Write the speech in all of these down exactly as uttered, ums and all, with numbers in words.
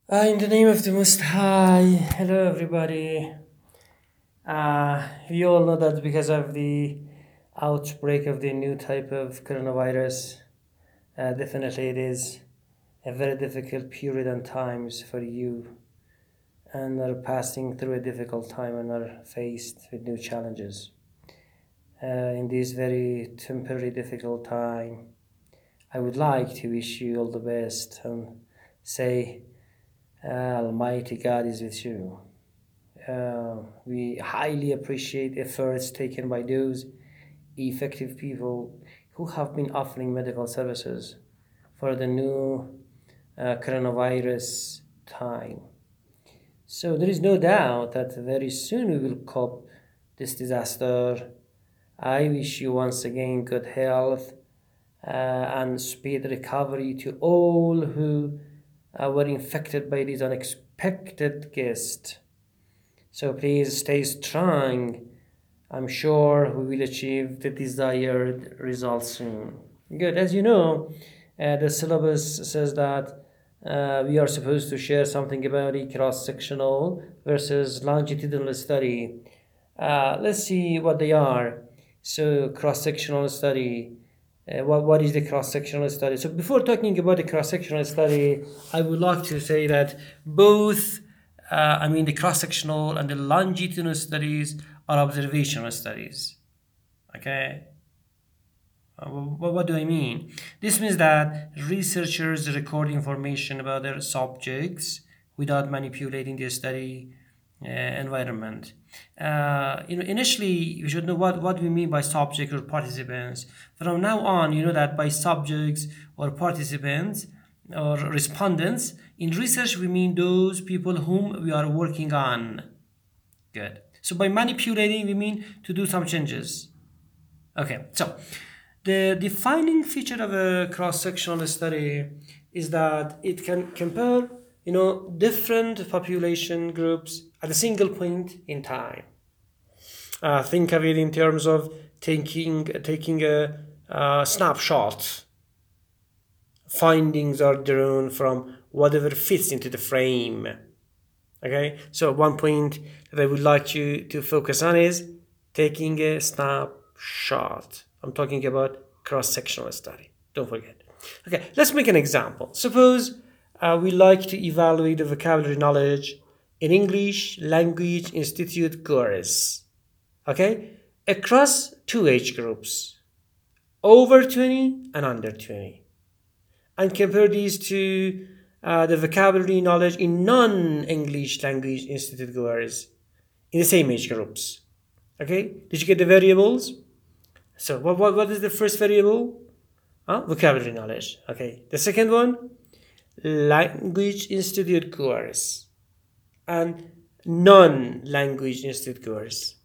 Uh, in the name of the Most High, hello everybody. Uh, you all know that because of the outbreak of the new type of coronavirus, uh, definitely it is a very difficult period and times for you, and are passing through a difficult time and are faced with new challenges. Uh, in this very temporary difficult time, I would like to wish you all the best and say, uh, Almighty God is with you. Uh, we highly appreciate efforts taken by those effective people who have been offering medical services for the new uh, coronavirus time. So there is no doubt that very soon we will cope this disaster. I wish you once again good health uh, and speed recovery to all who uh, were infected by this unexpected guest. So please stay strong. I'm sure we will achieve the desired results soon. Good. As you know, uh, the syllabus says that uh, we are supposed to share something about a cross-sectional versus longitudinal study. Uh, let's see what they are. So, cross-sectional study. Uh, what, what is the cross-sectional study? So, before talking about the cross-sectional study, I would like to say that both, uh, I mean, the cross-sectional and the longitudinal studies are observational studies. Okay? Uh, wh- what do I mean? This means that researchers record information about their subjects without manipulating the study uh, environment. Uh, you know, initially, you should know what, what we mean by subject or participants. From now on, you know that by subjects or participants or respondents, in research, we mean those people whom we are working on. Good. So by manipulating, we mean to do some changes. Okay, so the defining feature of a cross-sectional study is that it can compare, you know, different population groups at a single point in time. Uh, think of it in terms of taking taking a, a snapshot. Findings are drawn from whatever fits into the frame. Okay, so one point that I would like you to focus on is taking a snapshot. I'm talking about cross-sectional study. Don't forget. Okay, let's make an example. Suppose uh, we like to evaluate the vocabulary knowledge in English Language Institute course. Okay, across two age groups, over twenty and under twenty, and compare these to uh, the vocabulary knowledge in non-English language institute goers in the same age groups. Okay, did you get the variables? So what, what, what is the first variable? Huh? Vocabulary knowledge. Okay, the second one, language institute goers and non-language institute goers.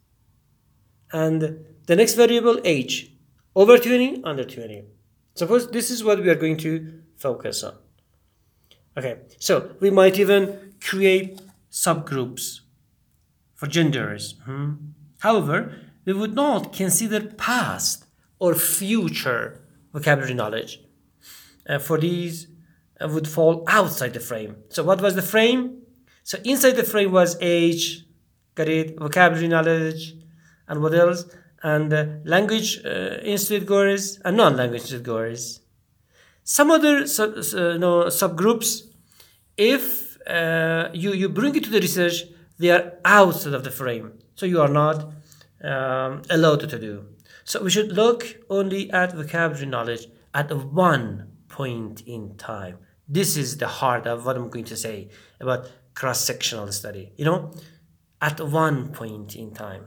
And the next variable, age, over twenty, under twenty. Suppose this is what we are going to focus on. Okay, so we might even create subgroups for genders. Hmm. However, we would not consider past or future vocabulary knowledge. Uh, for these uh, would fall outside the frame. So what was the frame? So inside the frame was age, got it, vocabulary knowledge, and what else? And uh, language uh, institute goers and non-language institute goers. Some other sub, uh, no, subgroups, if uh, you, you bring it to the research, they are outside of the frame. So you are not um, allowed to do. So we should look only at vocabulary knowledge at one point in time. This is the heart of what I'm going to say about cross-sectional study. You know, at one point in time.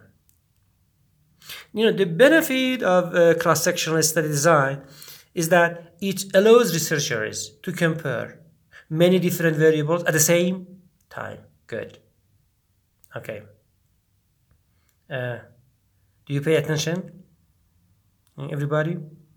You know, the benefit of uh, cross-sectional study design is that it allows researchers to compare many different variables at the same time. Good. Okay. Uh, do you pay attention, everybody?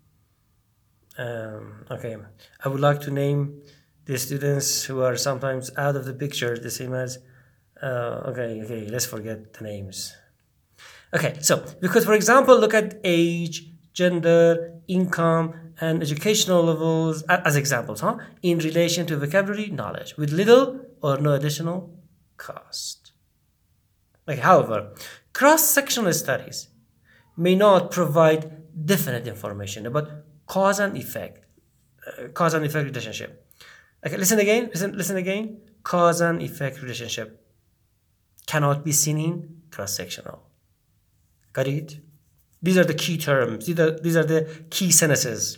Um, okay. I would like to name the students who are sometimes out of the picture the same as. Uh, okay, okay, let's forget the names. Okay, so because for example, look at age, gender, income, and educational levels as examples, huh? In relation to vocabulary knowledge with little or no additional cost. Okay, however, cross-sectional studies may not provide definite information about cause and effect, uh, cause and effect relationship. Okay, listen again, listen, listen again. Cause and effect relationship cannot be seen in cross-sectional. Got it? These are the key terms. These are, these are the key sentences.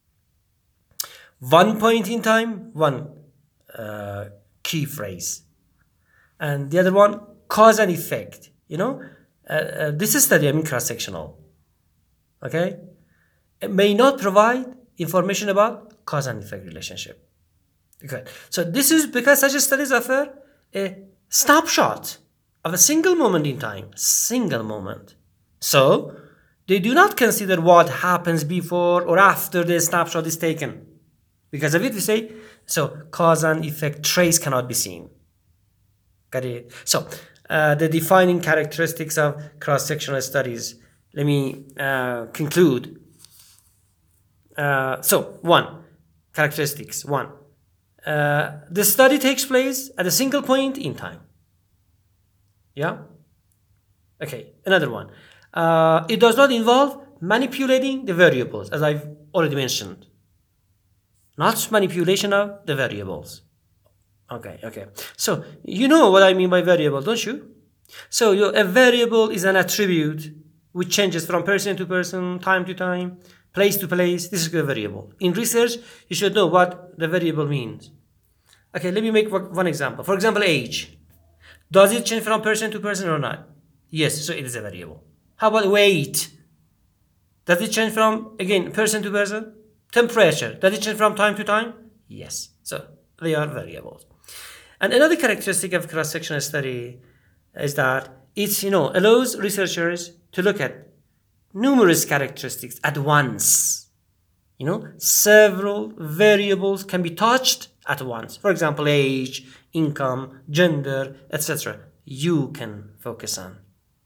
One point in time, one uh, key phrase. And the other one, cause and effect. You know, uh, uh, this is study, I mean cross-sectional. Okay? It may not provide information about cause and effect relationship. Okay. So this is because such studies offer a snapshot of a single moment in time. Single moment. So, they do not consider what happens before or after the snapshot is taken. Because of it, we say, so cause and effect trace cannot be seen. Got it? So, uh, the defining characteristics of cross-sectional studies. Let me uh, conclude. Uh, so, one, characteristics. One, uh, the study takes place at a single point in time. Yeah? Okay, another one. Uh, it does not involve manipulating the variables, as I've already mentioned. Not manipulation of the variables. Okay, okay. So, you know what I mean by variable, don't you? So, you, a variable is an attribute which changes from person to person, time to time, place to place. This is a variable. In research, you should know what the variable means. Okay, let me make one example. For example, age. Does it change from person to person or not? Yes, so it is a variable. How about weight? Does it change from, again, person to person? Temperature. Does it change from time to time? Yes. So they are variables. And another characteristic of cross-sectional study is that it, you know, allows researchers to look at numerous characteristics at once. You know, several variables can be touched at once. For example, age, income, gender, et cetera. You can focus on.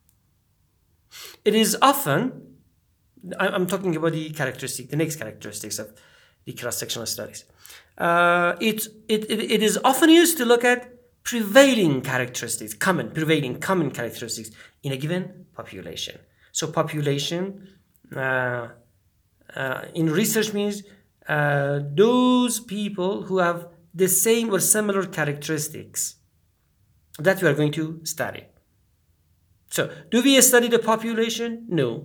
It is often, I'm talking about the characteristic, the next characteristics of the cross-sectional studies. Uh, it, it, it, it is often used to look at prevailing characteristics, common, prevailing common characteristics in a given population. So population uh, uh, in research means uh, those people who have the same or similar characteristics that we are going to study. So, do we study the population? No.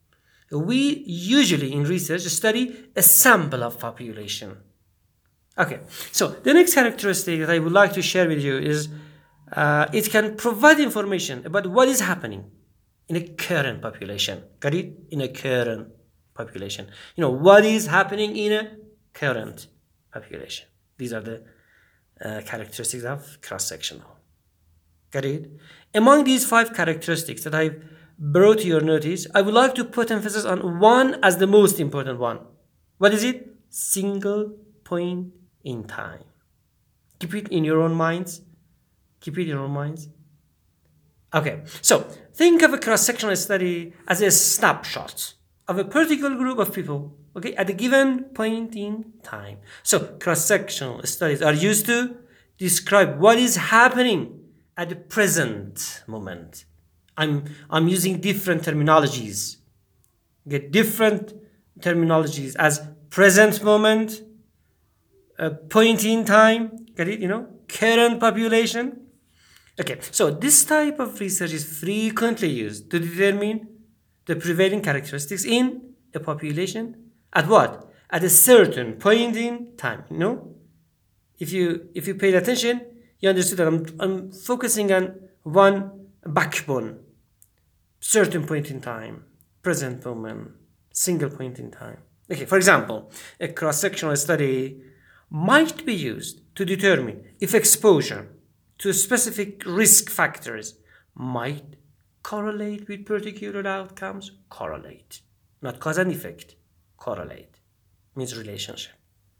We usually in research study a sample of population. Okay, so the next characteristic that I would like to share with you is uh, it can provide information about what is happening in a current population. Got it? In a current population. You know, what is happening in a current population. These are the uh, characteristics of cross-sectional. Got it? Among these five characteristics that I've brought to your notice, I would like to put emphasis on one as the most important one. What is it? Single point in time. Keep it in your own minds. Keep it in your own minds. Okay, so think of a cross-sectional study as a snapshot of a particular group of people, okay, at a given point in time. So cross-sectional studies are used to describe what is happening at the present moment. I'm I'm using different terminologies. Get different terminologies as present moment, a point in time, get it, you know, current population. Okay, so this type of research is frequently used to determine the prevailing characteristics in a population at what? At a certain point in time, you know? If you if you paid attention, you understood that I'm, I'm focusing on one backbone, certain point in time, present moment, single point in time. Okay, for example, a cross-sectional study might be used to determine if exposure to specific risk factors might correlate with particular outcomes. Correlate, not cause and effect. Correlate means relationship.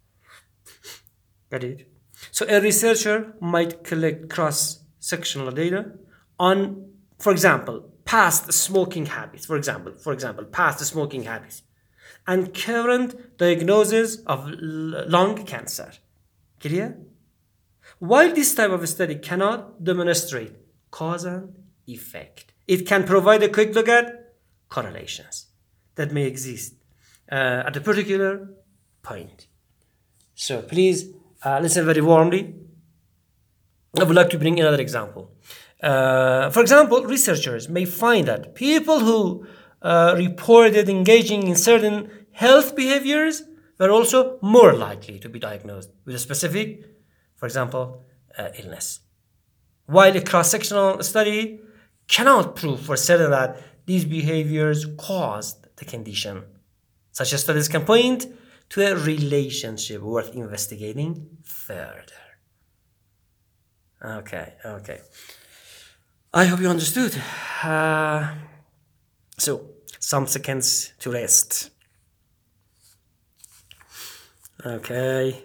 Got it? So a researcher might collect cross-sectional data on, for example, past smoking habits. For example, for example, past smoking habits, and current diagnosis of lung cancer. Clear? While this type of study cannot demonstrate cause and effect, it can provide a quick look at correlations that may exist uh, at a particular point. So please uh, listen very warmly. I would like to bring another example. Uh, for example, researchers may find that people who uh, reported engaging in certain health behaviors were also more likely to be diagnosed with a specific, for example, uh, illness. While a cross-sectional study cannot prove for certain that these behaviors caused the condition, such studies can point to a relationship worth investigating further. Okay, okay. I hope you understood. Uh, so, some seconds to rest. Okay.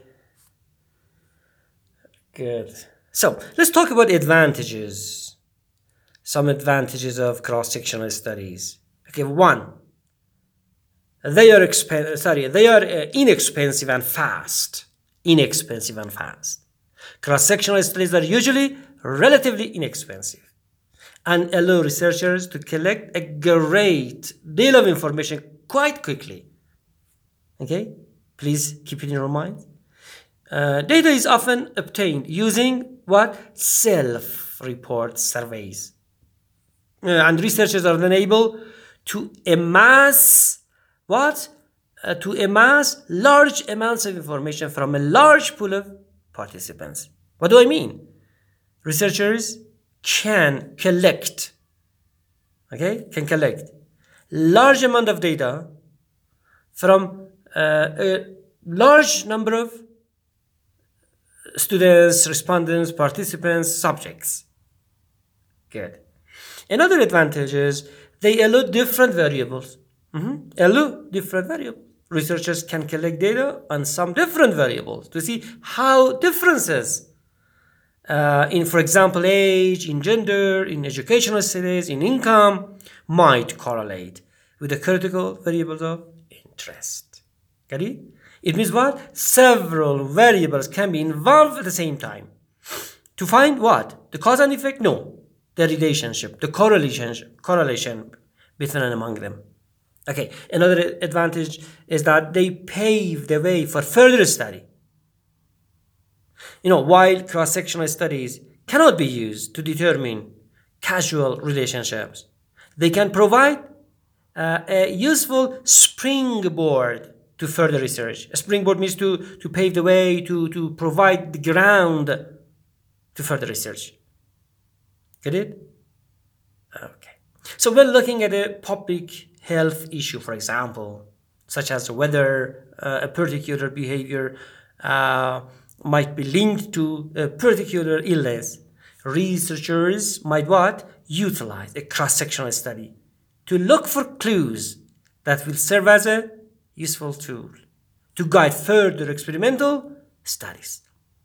Good. So, let's talk about advantages. Some advantages of cross-sectional studies. Okay, one. They are expen- sorry, they are uh, inexpensive and fast. Inexpensive and fast. Cross-sectional studies are usually relatively inexpensive and allow researchers to collect a great deal of information quite quickly. Okay? Please keep it in your mind. Uh, data is often obtained using what? Self-report surveys. Uh, and researchers are then able to amass what? Uh, to amass large amounts of information from a large pool of participants. What do I mean? Researchers can collect, okay, can collect large amount of data from uh, a large number of students, respondents, participants, subjects. Good. Another advantage is they allow different variables. Mm-hmm. Allow different variables. Researchers can collect data on some different variables to see how differences uh, in, for example, age, in gender, in educational status, in income might correlate with the critical variables of interest. Got it? It means what? Several variables can be involved at the same time. To find what? The cause and effect? No. The relationship, the correlation, correlation between and among them. Okay, another advantage is that they pave the way for further study. You know, while cross-sectional studies cannot be used to determine causal relationships, they can provide uh, a useful springboard to further research. A springboard means to, to pave the way, to, to provide the ground to further research. Get it? Okay. So we're looking at a public health issue, for example, such as whether uh, a particular behavior uh, might be linked to a particular illness. Researchers might what? Utilize a cross-sectional study to look for clues that will serve as a useful tool to guide further experimental studies.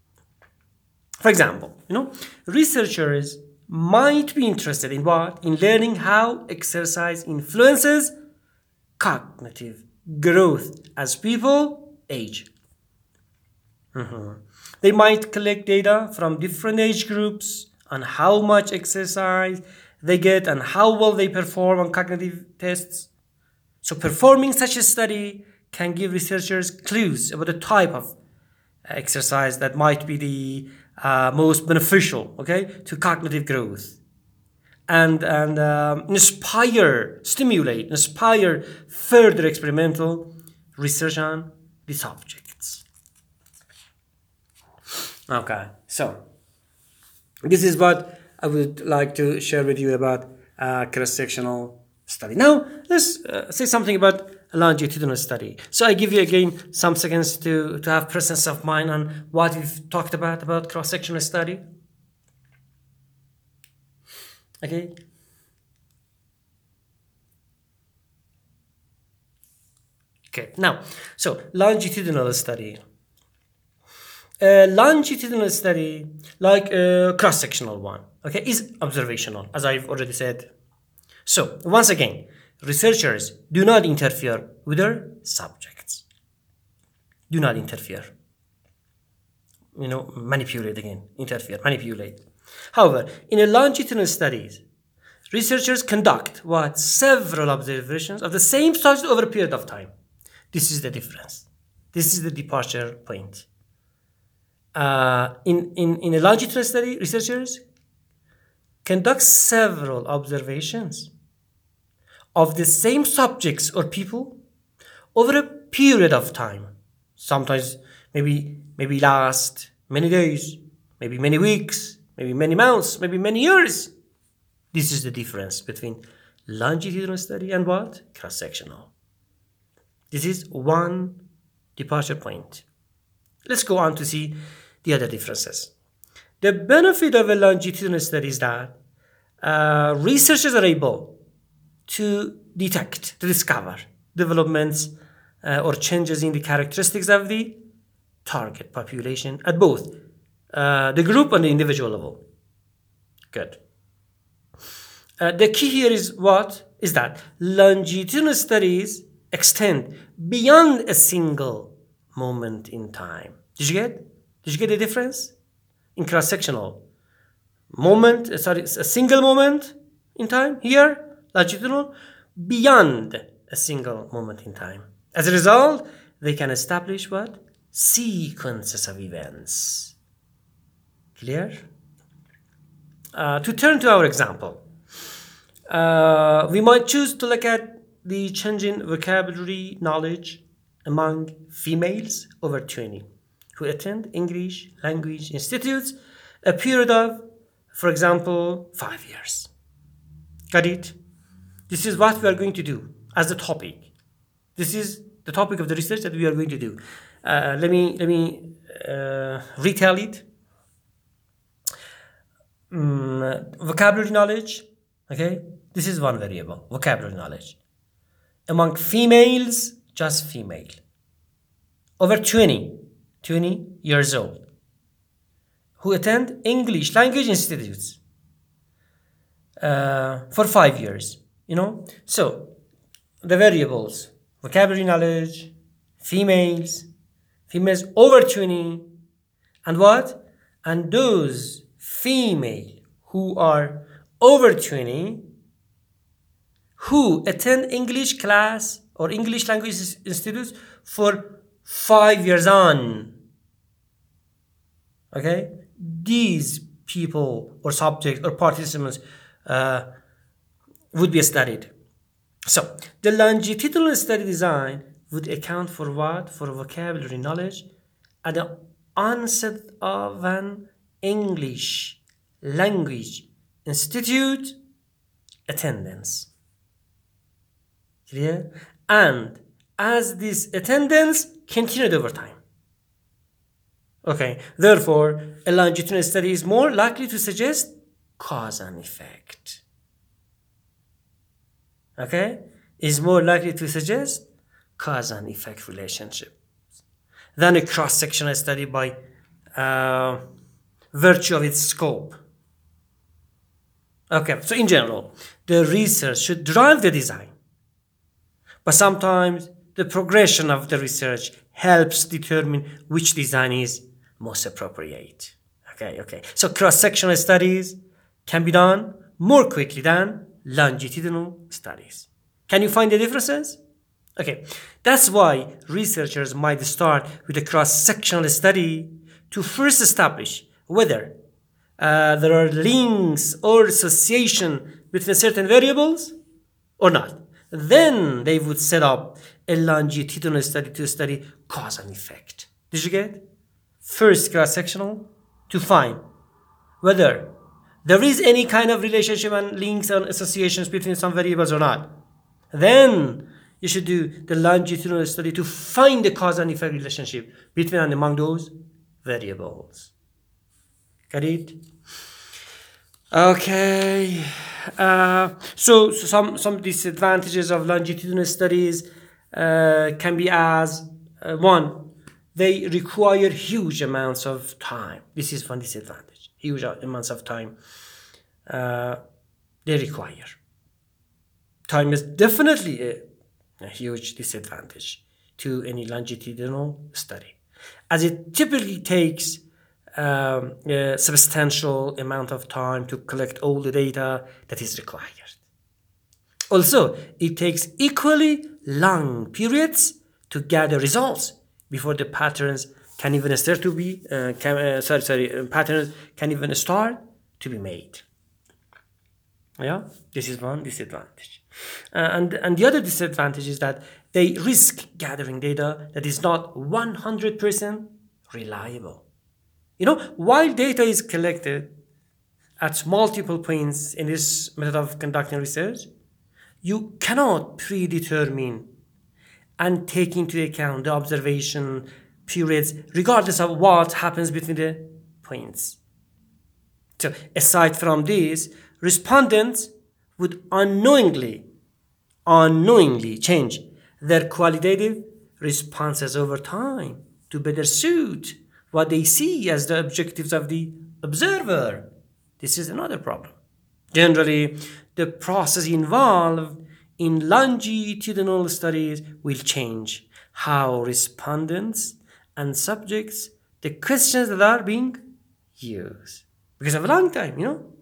For example, you know, researchers might be interested in what? In learning how exercise influences cognitive growth as people age. Mm-hmm. They might collect data from different age groups on how much exercise they get and how well they perform on cognitive tests. So performing such a study can give researchers clues about the type of exercise that might be the uh, most beneficial, okay, to cognitive growth, and and um, inspire, stimulate, inspire further experimental research on the subjects. Okay, so this is what I would like to share with you about uh, cross-sectional study. Now, let's uh, say something about a longitudinal study. So I give you again some seconds to, to have presence of mind on what we've talked about, about cross-sectional study. Okay. Okay, now, so longitudinal study. A longitudinal study, like a cross-sectional one, okay, is observational, as I've already said. So, once again, researchers do not interfere with their subjects. Do not interfere. You know, manipulate again, interfere, manipulate. However, in a longitudinal studies, researchers conduct what? Several observations of the same subject over a period of time. This is the difference. This is the departure point. Uh, in, in, in a longitudinal study, researchers conduct several observations of the same subjects or people over a period of time. Sometimes maybe maybe last many days, maybe many weeks, maybe many months, maybe many years. This is the difference between longitudinal study and what? Cross-sectional. This is one departure point. Let's go on to see the other differences. The benefit of a longitudinal study is that uh, researchers are able to detect, to discover developments uh, or changes in the characteristics of the target population at both uh, the group and the individual level. Good. Uh, the key here is what? Is that longitudinal studies extend beyond a single moment in time. Did you get? Did you get the difference? In cross-sectional, moment, sorry, a single moment in time. Here, longitudinal, beyond a single moment in time. As a result, they can establish what? Sequences of events. Clear? Uh, to turn to our example, uh, we might choose to look at the change in vocabulary knowledge among females over twenty who attend English language institutes a period of, for example, five years. Got it? This is what we are going to do as the topic. This is the topic of the research that we are going to do. Uh, let me let me uh, retell it. Um, vocabulary knowledge. Okay, this is one variable. Vocabulary knowledge among females, just female, over twenty, twenty years old, who attend English language institutes uh, for five years. You know, so the variables: vocabulary knowledge, females, females over twenty, and what? And those female who are over twenty who attend English class or English language institutes for five years on. Okay? These people or subjects or participants uh, would be studied. So, the longitudinal study design would account for what? For vocabulary knowledge at the onset of an English language institute attendance. Clear? And as this attendance continued over time. Okay, therefore, a longitudinal study is more likely to suggest cause and effect. Okay, is more likely to suggest cause and effect relationship than a cross-sectional study by uh, virtue of its scope. Okay, so in general, the research should drive the design, but sometimes the progression of the research helps determine which design is most appropriate. Okay, okay. So cross-sectional studies can be done more quickly than longitudinal studies. Can you find the differences? Okay, that's why researchers might start with a cross-sectional study to first establish whether uh, there are links or association between certain variables or not. Then they would set up a longitudinal study to study cause and effect. Did you get? First cross-sectional to find whether there is any kind of relationship and links and associations between some variables or not. Then you should do the longitudinal study to find the cause and effect relationship between and among those variables. Got it? Okay. Uh, so, so some, some disadvantages of longitudinal studies uh, can be as uh, one, they require huge amounts of time. This is one disadvantage. Huge amounts of time uh, they require. time is definitely a, a huge disadvantage to any longitudinal study, as it typically takes um, a substantial amount of time to collect all the data that is required. Also, it takes equally long periods to gather results before the patterns can even start to be, uh, can, uh, sorry, sorry, uh, patterns can even start to be made. Yeah, this is one disadvantage. Uh, and, and the other disadvantage is that they risk gathering data that is not one hundred percent reliable. You know, while data is collected at multiple points in this method of conducting research, you cannot predetermine and take into account the observation periods regardless of what happens between the points. So aside from this, respondents would unknowingly, unknowingly change their qualitative responses over time to better suit what they see as the objectives of the observer. This is another problem. Generally, the process involved in longitudinal studies will change how respondents and subjects the questions that are being used because of a long time, you know?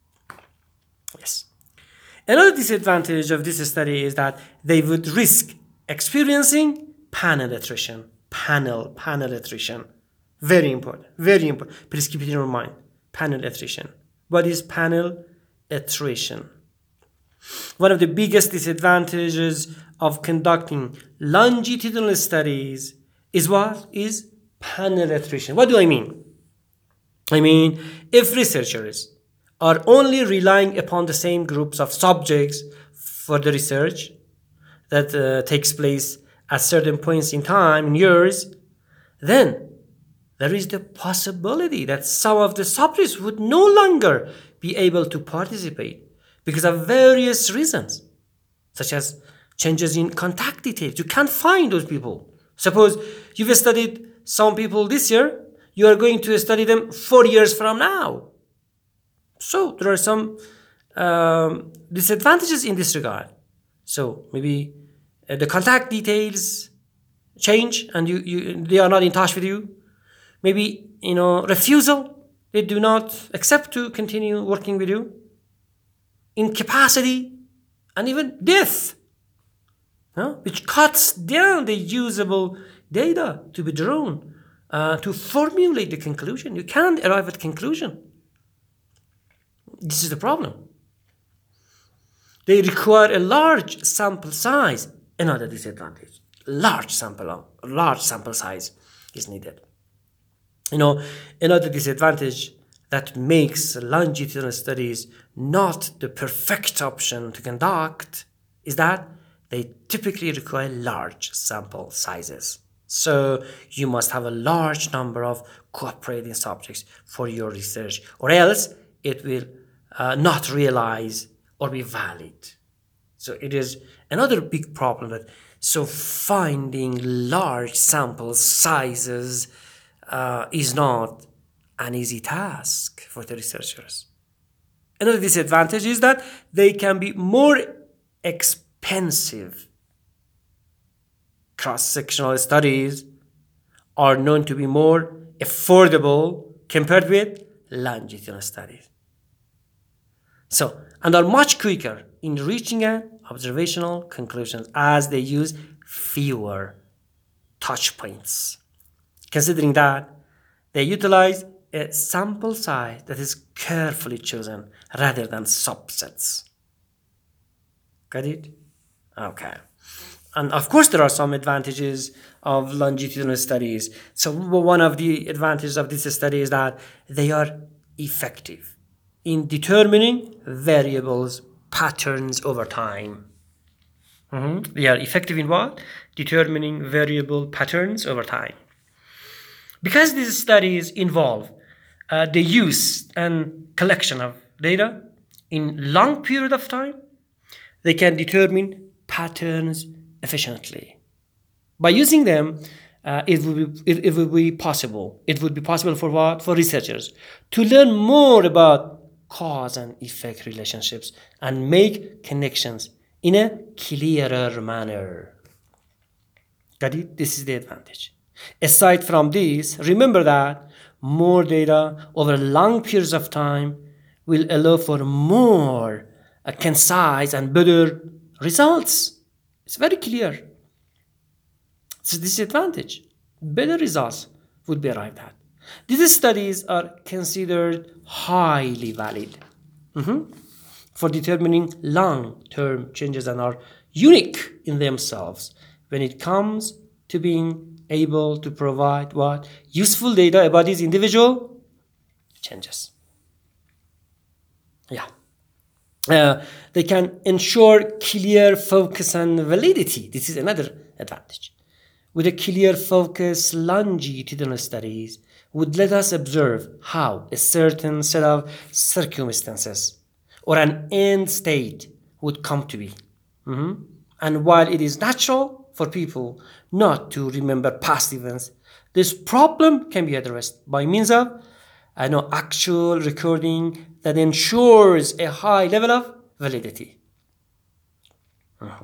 Yes. Another disadvantage of this study is that they would risk experiencing panel attrition. Panel, panel attrition. Very important, very important. Please keep it in your mind. Panel attrition. What is panel attrition? One of the biggest disadvantages of conducting longitudinal studies is what? Is panel attrition. What do I mean? I mean, if researchers are only relying upon the same groups of subjects for the research that uh, takes place at certain points in time, in years, then there is the possibility that some of the subjects would no longer be able to participate because of various reasons, such as changes in contact details. You can't find those people. Suppose you've studied some people this year, you are going to study them four years from now. So there are some um, disadvantages in this regard. So maybe uh, the contact details change and you, you they are not in touch with you. Maybe, you know, refusal, they do not accept to continue working with you. Incapacity, and even death, huh? Which cuts down the usable data to be drawn uh, to formulate the conclusion. You can't arrive at conclusion. This is the problem. They require a large sample size. Another disadvantage. Large sample, large sample size is needed. You know, another disadvantage that makes longitudinal studies not the perfect option to conduct is that they typically require large sample sizes. So you must have a large number of cooperating subjects for your research, or else it will uh, not realize or be valid. So it is another big problem that so finding large sample sizes uh, is not an easy task for the researchers. Another disadvantage is that they can be more expensive. Cross-sectional studies are known to be more affordable compared with longitudinal studies. So, and are much quicker in reaching an observational conclusions as they use fewer touch points. Considering that, they utilize a sample size that is carefully chosen rather than subsets. Got it? Okay. And of course, there are some advantages of longitudinal studies. So one of the advantages of this study is that they are effective in determining variables, patterns over time. Mm-hmm. They are effective in what? Determining variable patterns over time. Because these studies involve uh, the use and collection of data in long period of time, they can determine patterns efficiently. By using them, uh, it would be, it, it would be possible. It would be possible for what? For researchers to learn more about cause and effect relationships and make connections in a clearer manner. Got it? This is the advantage. Aside from this, remember that more data over long periods of time will allow for more uh, concise and better results. It's very clear. It's a disadvantage. Better results would be arrived at. These studies are considered highly valid mm-hmm. for determining long-term changes and are unique in themselves when it comes to being able to provide what? Useful data about these individual changes. Yeah. Uh, they can ensure clear focus and validity. This is another advantage. With a clear focus, longitudinal studies would let us observe how a certain set of circumstances or an end state would come to be. Mm-hmm. And while it is natural for people not to remember past events, this problem can be addressed by means of I know actual recording that ensures a high level of validity. Uh-huh.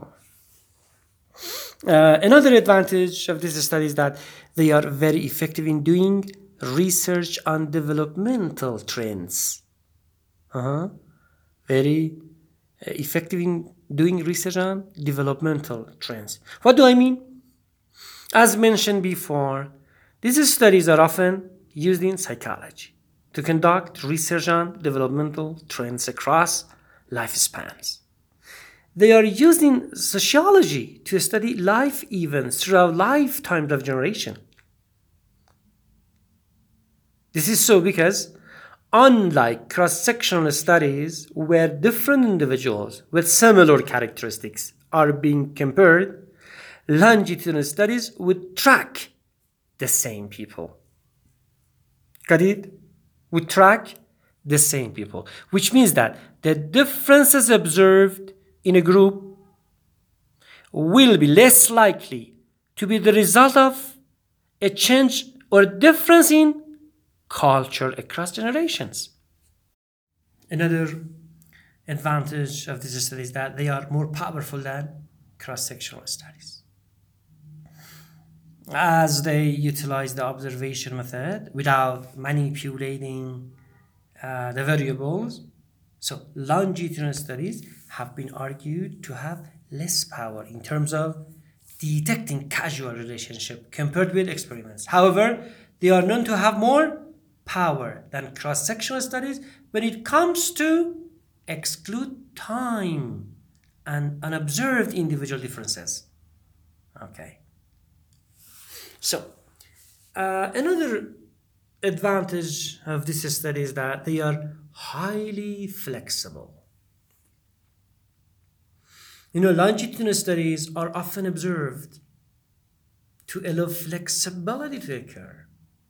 Uh, another advantage of this study is that they are very effective in doing research on developmental trends. Uh-huh. Very uh, effective in doing research on developmental trends. What do I mean? As mentioned before, these studies are often used in psychology to conduct research on developmental trends across lifespans. They are used in sociology to study life events throughout lifetimes of generation. This is so because, unlike cross-sectional studies where different individuals with similar characteristics are being compared, longitudinal studies would track the same people. Got it? Would track the same people, which means that the differences observed in a group will be less likely to be the result of a change or difference in culture across generations. Another advantage of these studies is that they are more powerful than cross-sectional studies, as they utilize the observation method without manipulating uh, the variables. So longitudinal studies have been argued to have less power in terms of detecting causal relationship compared with experiments. However, they are known to have more power than cross-sectional studies when it comes to exclude time and unobserved individual differences. Okay. So, uh, another advantage of this study is that they are highly flexible. You know, longitudinal studies are often observed to allow flexibility to occur.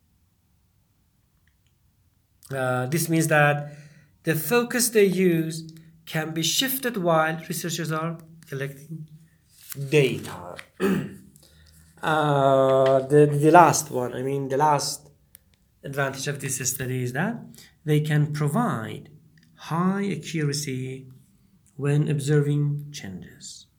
Uh, this means that the focus they use can be shifted while researchers are collecting data. uh, the, the last one, I mean, the last advantage of this study is that they can provide high accuracy when observing changes.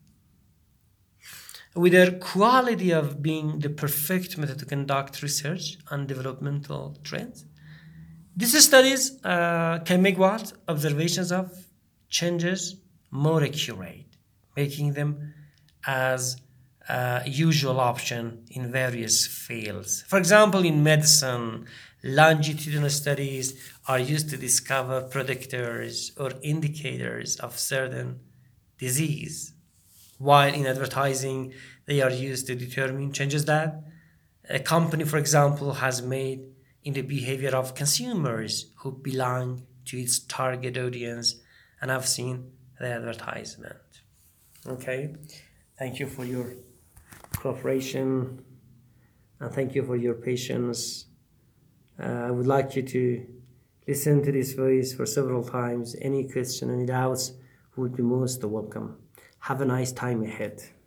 With their quality of being the perfect method to conduct research on developmental trends, these studies uh, can make what? Observations of changes more accurate, making them as a usual option in various fields. For example, in medicine, longitudinal studies are used to discover predictors or indicators of certain disease, while in advertising, they are used to determine changes that a company, for example, has made in the behavior of consumers who belong to its target audience and have seen the advertisement. Okay, thank you for your cooperation and thank you for your patience. Uh, I would like you to listen to this voice for several times. Any question, any doubts would be most welcome. Have a nice time ahead.